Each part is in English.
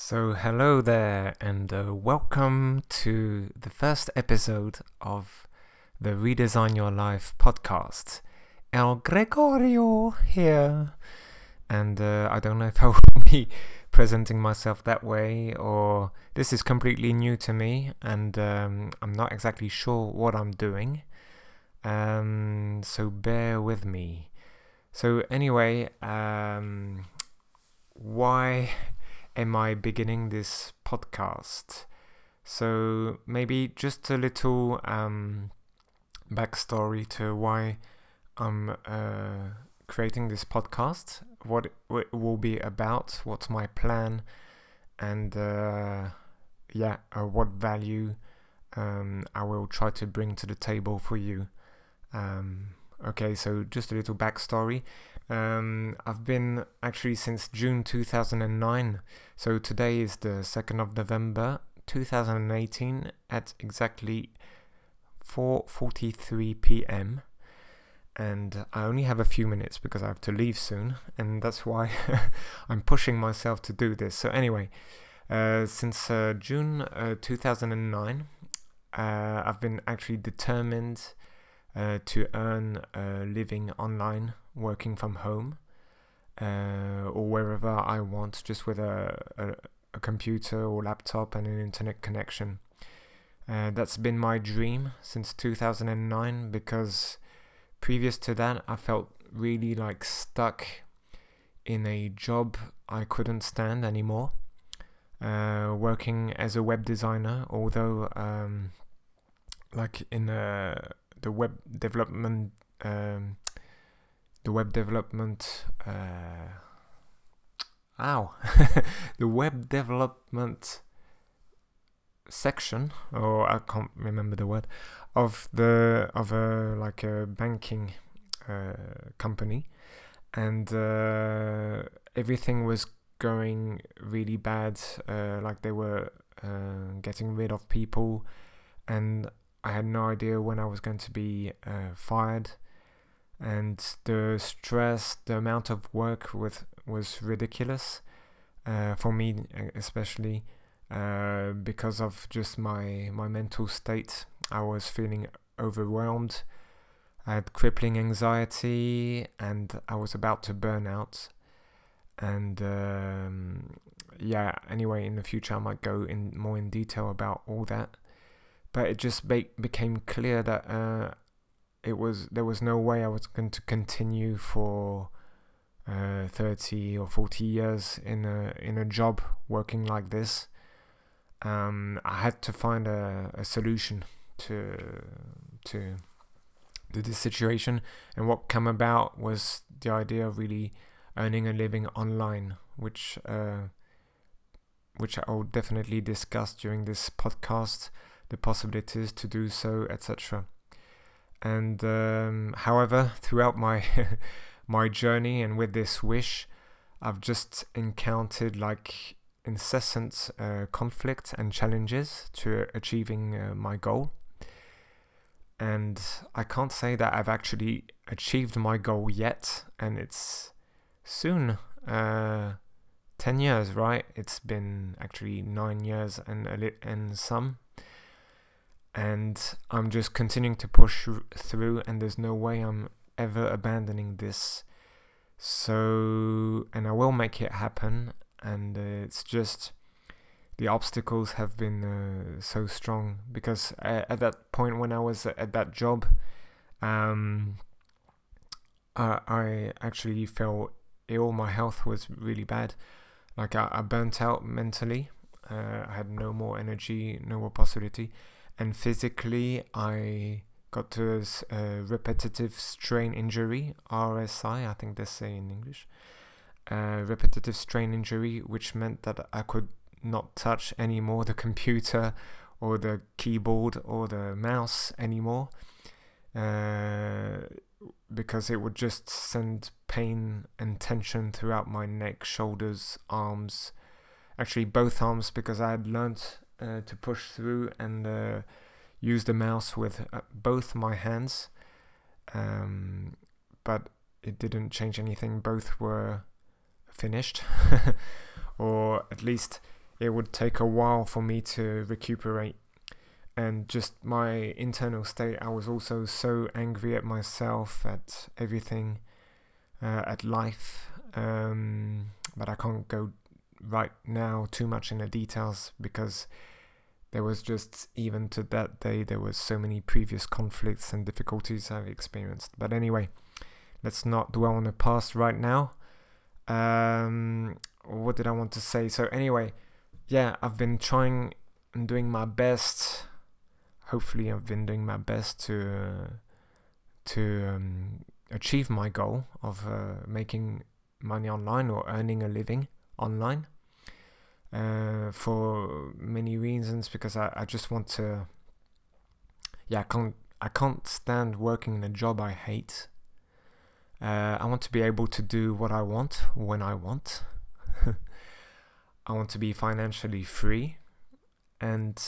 Hello there, and welcome to the first episode of the Redesign Your Life podcast. El Gregorio here, and I don't know if I will be presenting myself that way, or this is completely new to me, and I'm not exactly sure what I'm doing, so bear with me. Anyway, why am I beginning this podcast? So maybe just a little backstory to why I'm creating this podcast, what it will be about, what's my plan, and what value I will try to bring to the table for you. Okay, so just a little backstory. I've been actually since June 2009, so today is the 2nd of November 2018 at exactly 4:43 p.m. and I only have a few minutes because I have to leave soon, and that's why I'm pushing myself to do this. So anyway, since June 2009, I've been actually determined to earn a living online, working from home, or wherever I want, just with a computer or laptop and an internet connection. That's been my dream since 2009, because previous to that I felt really stuck in a job I couldn't stand anymore, working as a web designer, although in the web development the web development section, or I can't remember the word, of a banking company, and everything was going really bad. They were getting rid of people, and I had no idea when I was going to be fired, and the stress, the amount of work was ridiculous for me, especially because of just my mental state. I was feeling overwhelmed. I had crippling anxiety, and I was about to burn out. And anyway, in the future I might go in more in detail about all that. But it just became clear that there was no way I was going to continue for 30 or 40 years in a job working like this. I had to find a solution to this situation, and what came about was the idea of really earning a living online, which I will definitely discuss during this podcast, the possibilities to do so, etc. And however, throughout my my journey and with this wish, I've just encountered incessant conflict and challenges to achieving my goal. And I can't say that I've actually achieved my goal yet, and it's soon 10 years, right? It's been actually 9 years and some. And I'm just continuing to push through, and there's no way I'm ever abandoning this. And I will make it happen, and it's just the obstacles have been so strong, because at that point when I was at that job, I actually felt ill. My health was really bad. I burnt out mentally. I had no more energy, no more possibility. And physically, I got to a repetitive strain injury, RSI, I think they say in English. Repetitive strain injury, which meant that I could not touch anymore the computer or the keyboard or the mouse anymore, because it would just send pain and tension throughout my neck, shoulders, arms. Actually, both arms, because I had learnt to push through and use the mouse with both my hands, but it didn't change anything. Both were finished, or at least it would take a while for me to recuperate. And just my internal state, I was also so angry at myself, at everything, at life. But I can't go right now too much in the details, because there was just, even to that day, there was so many previous conflicts and difficulties I've experienced. But anyway, let's not dwell on the past right now. What did I want to say? So anyway, yeah, I've been trying and doing my best. Hopefully I've been doing my best to achieve my goal of making money online, or earning a living online, for many reasons, because I just want to, I can't stand working in a job I hate. I want to be able to do what I want when I want. I want to be financially free, and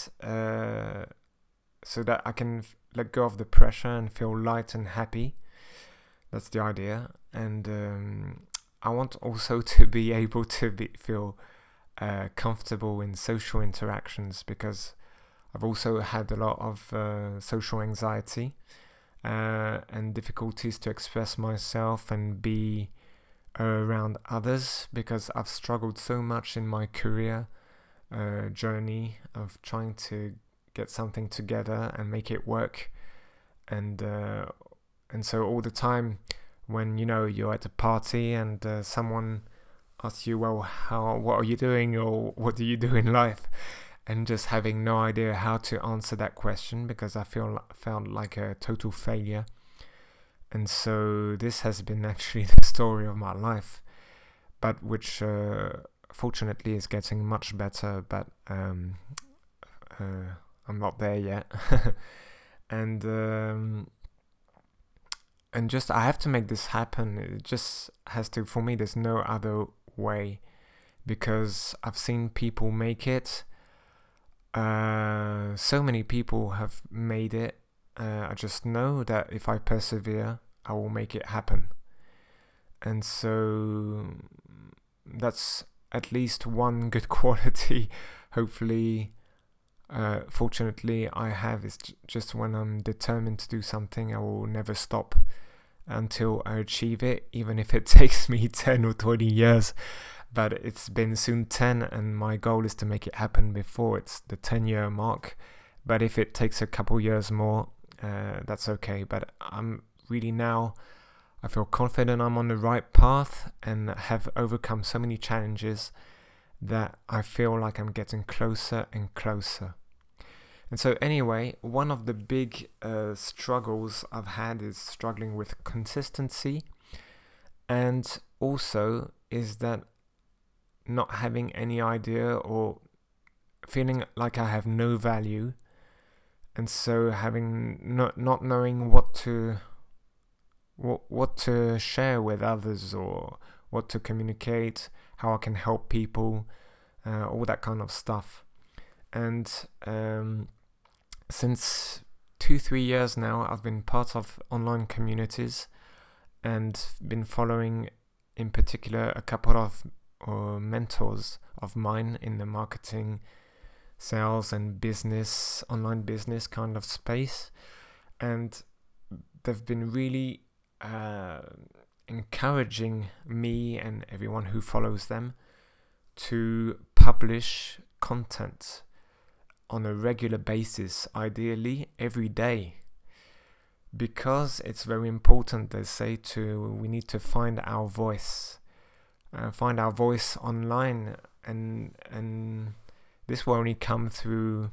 so that I can let go of the pressure and feel light and happy. That's the idea. And I want also to be able to feel comfortable in social interactions, because I've also had a lot of social anxiety and difficulties to express myself and be around others, because I've struggled so much in my career journey of trying to get something together and make it work. And so all the time when, you're at a party and someone asks you, well, what are you doing, or what do you do in life? And just having no idea how to answer that question, because I felt like a total failure. And so this has been actually the story of my life, but which fortunately is getting much better, but I'm not there yet. And just I have to make this happen. It just has to. For me, there's no other way, because I've seen people make it. So many people have made it. I just know that if I persevere, I will make it happen. And so that's at least one good quality, hopefully. Fortunately, I have, is just when I'm determined to do something, I will never stop until I achieve it, even if it takes me 10 or 20 years. But it's been soon 10, and my goal is to make it happen before it's the 10-year mark. But if it takes a couple years more, that's okay. But I'm really now, I feel confident I'm on the right path and have overcome so many challenges that I feel like I'm getting closer and closer. And so anyway, one of the big struggles I've had is struggling with consistency, and also is that not having any idea, or feeling like I have no value, and so having not knowing what to share with others, or what to communicate, how I can help people, all that kind of stuff. And since 2-3 years now, I've been part of online communities and been following in particular a couple of mentors of mine in the marketing, sales and business, online business kind of space. And they've been really encouraging me and everyone who follows them to publish content on a regular basis, ideally every day, because it's very important. They say we need to find our voice online, and this will only come through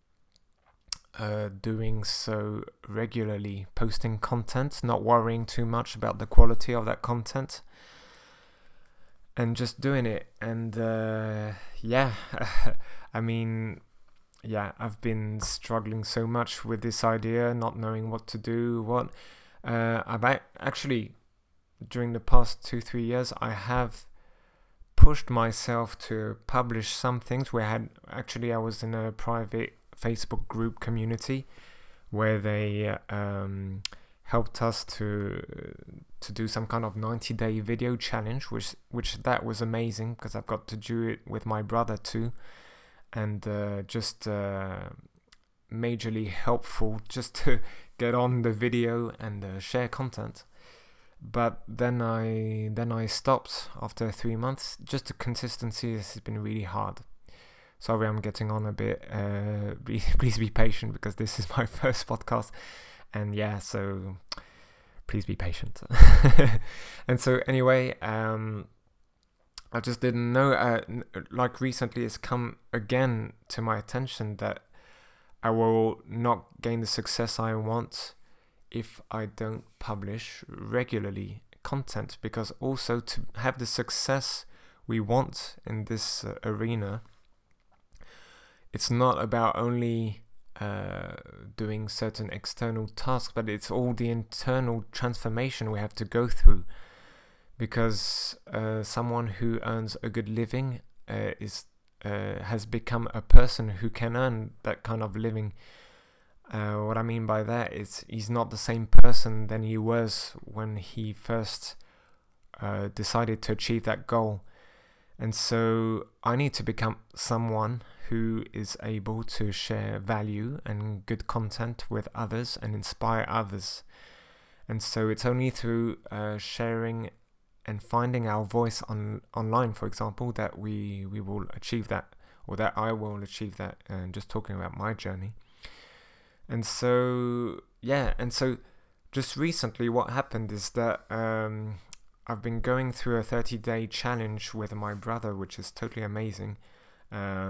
doing so regularly, posting content, not worrying too much about the quality of that content, and just doing it. And I mean, I've been struggling so much with this idea, not knowing what to do. I've actually, during the past 2-3 years, I have pushed myself to publish some things. I was in a private Facebook group community where they helped us to do some kind of 90-day video challenge, which that was amazing, because I've got to do it with my brother too. and just majorly helpful just to get on the video and share content. But then I stopped after 3 months. Just the consistency has been really hard. Sorry, I'm getting on a bit. Please be patient, because this is my first podcast, and yeah, so please be patient. And so anyway, I just didn't know. Like recently, it's come again to my attention that I will not gain the success I want if I don't publish regularly content, because also to have the success we want in this arena, it's not about only doing certain external tasks, but it's all the internal transformation we have to go through, because someone who earns a good living has become a person who can earn that kind of living. What I mean by that is he's not the same person than he was when he first decided to achieve that goal. And so I need to become someone who is able to share value and good content with others and inspire others. And so it's only through sharing and finding our voice online, for example, that we will achieve that, or that I will achieve that, and just talking about my journey. And so, yeah, and so just recently what happened is that I've been going through a 30-day challenge with my brother, which is totally amazing. A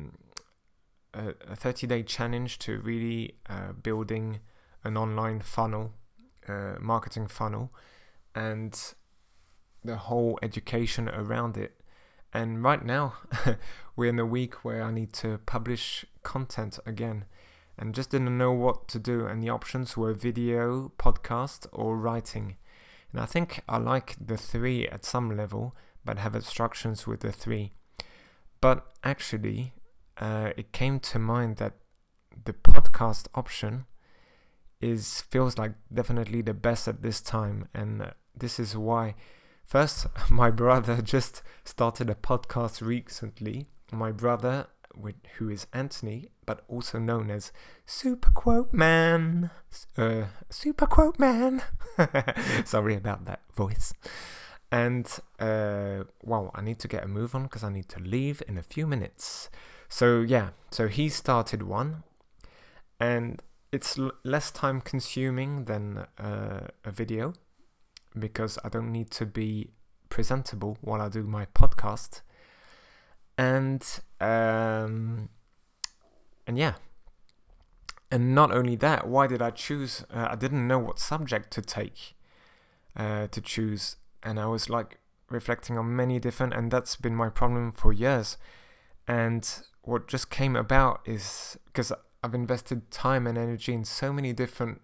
30-day challenge to really building an online funnel, marketing funnel, and the whole education around it. And right now, we're in a week where I need to publish content again, and just didn't know what to do. And the options were video, podcast, or writing. And I think I like the three at some level, but have obstructions with the three. But actually, it came to mind that the podcast option feels like definitely the best at this time. And this is why. First, my brother just started a podcast recently. My brother, who is Anthony, but also known as Super Quote Man. Super Quote Man. Sorry about that voice. And, I need to get a move on because I need to leave in a few minutes. So, yeah, so he started one. And it's less time consuming than a video, because I don't need to be presentable while I do my podcast. And yeah. And not only that, why did I choose? I didn't know what subject to take, to choose. And I was like reflecting on many different, and that's been my problem for years. And what just came about is because I've invested time and energy in so many different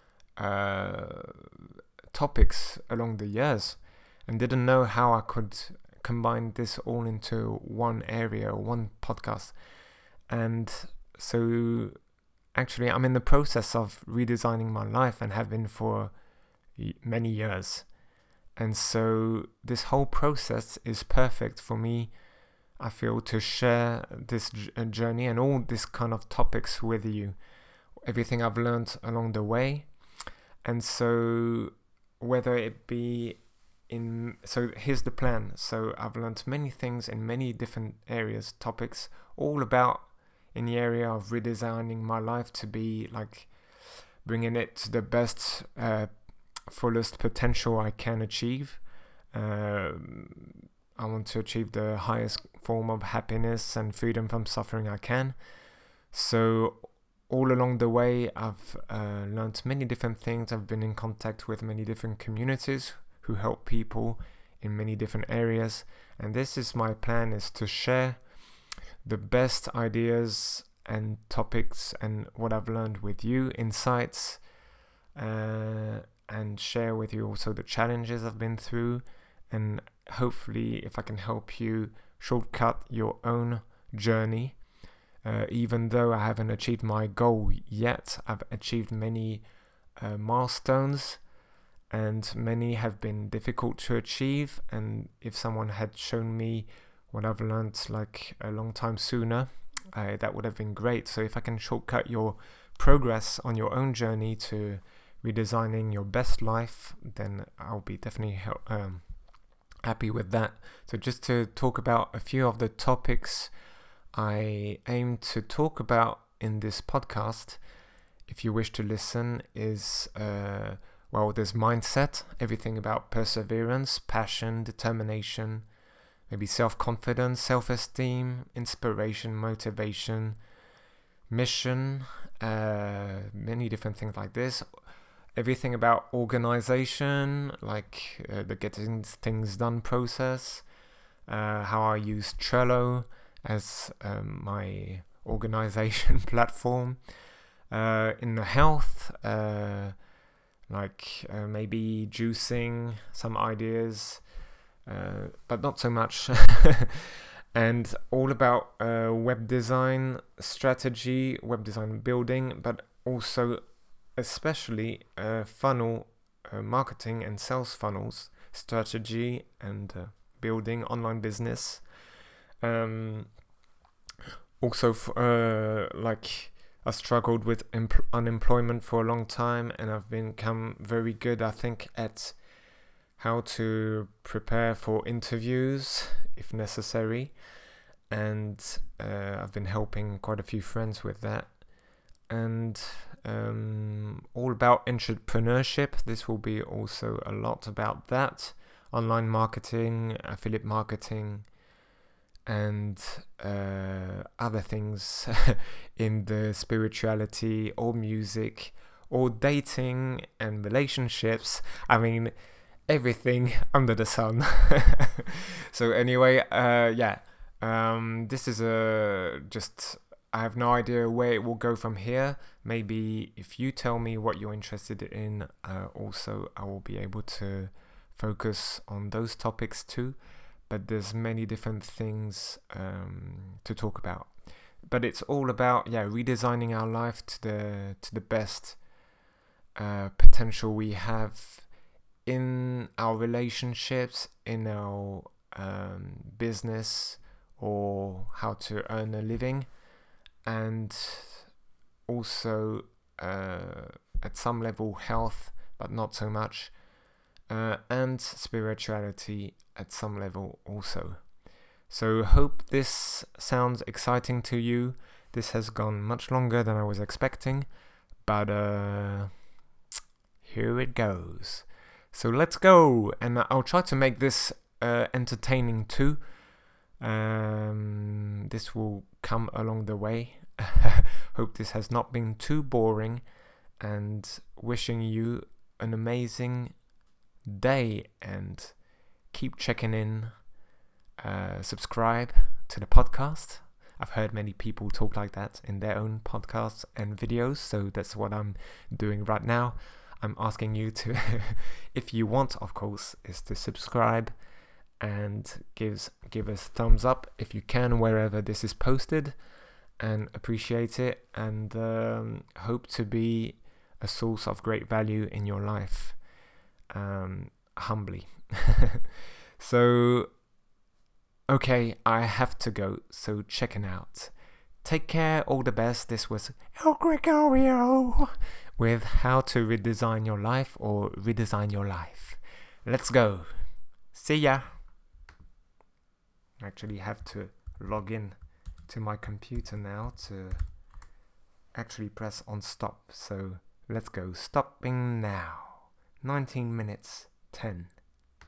topics along the years, and didn't know how I could combine this all into one area or one podcast. And so actually I'm in the process of redesigning my life, and have been for many years. And so this whole process is perfect for me, I feel, to share this journey and all this kind of topics with you, everything I've learned along the way. And so whether it be so here's the plan. So I've learned many things in many different areas, topics, all about in the area of redesigning my life to be like bringing it to the best, fullest potential I can achieve. I want to achieve the highest form of happiness and freedom from suffering I can. So all along the way, I've learned many different things. I've been in contact with many different communities who help people in many different areas. And this is my plan, is to share the best ideas and topics and what I've learned with you, insights, and share with you also the challenges I've been through. And hopefully, if I can help you shortcut your own journey, even though I haven't achieved my goal yet, I've achieved many milestones, and many have been difficult to achieve. And if someone had shown me what I've learned like a long time sooner, that would have been great. So if I can shortcut your progress on your own journey to redesigning your best life, then I'll be definitely happy with that. So just to talk about a few of the topics I aim to talk about in this podcast, if you wish to listen, is there's mindset, everything about perseverance, passion, determination, maybe self-confidence, self-esteem, inspiration, motivation, mission, many different things like this. Everything about organization, like the getting things done process, how I use Trello as my organization platform. In the health, maybe juicing, some ideas, but not so much. And all about web design strategy, web design building, but also especially funnel marketing and sales funnels strategy and building online business. Also, I struggled with unemployment for a long time, and I've become very good, I think, at how to prepare for interviews if necessary. And I've been helping quite a few friends with that. And all about entrepreneurship. This will be also a lot about that. Online marketing, affiliate marketing, and other things in the spirituality or music or dating and relationships. I mean, everything under the sun. So anyway, this is I have no idea where it will go from here. Maybe if you tell me what you're interested in, also I will be able to focus on those topics too. But there's many different things to talk about. But it's all about redesigning our life to the best potential we have in our relationships, in our business, or how to earn a living, and also at some level health, but not so much, and spirituality at some level also. So hope this sounds exciting to you. This has gone much longer than I was expecting, but here it goes. So let's go, and I'll try to make this entertaining too. This will come along the way. Hope this has not been too boring, and wishing you an amazing day, and keep checking in. Subscribe to the podcast. I've heard many people talk like that in their own podcasts and videos, so that's what I'm doing right now. I'm asking you to, if you want, of course, is to subscribe and give us thumbs up if you can wherever this is posted, and appreciate it, and hope to be a source of great value in your life, humbly. So okay, I have to go, so checking out. Take care, all the best. This was El Gregorio with how to redesign your life or redesign your life. Let's go. See ya. I actually have to log in to my computer now to actually press on stop. So let's go. Stopping now. 19 minutes 10.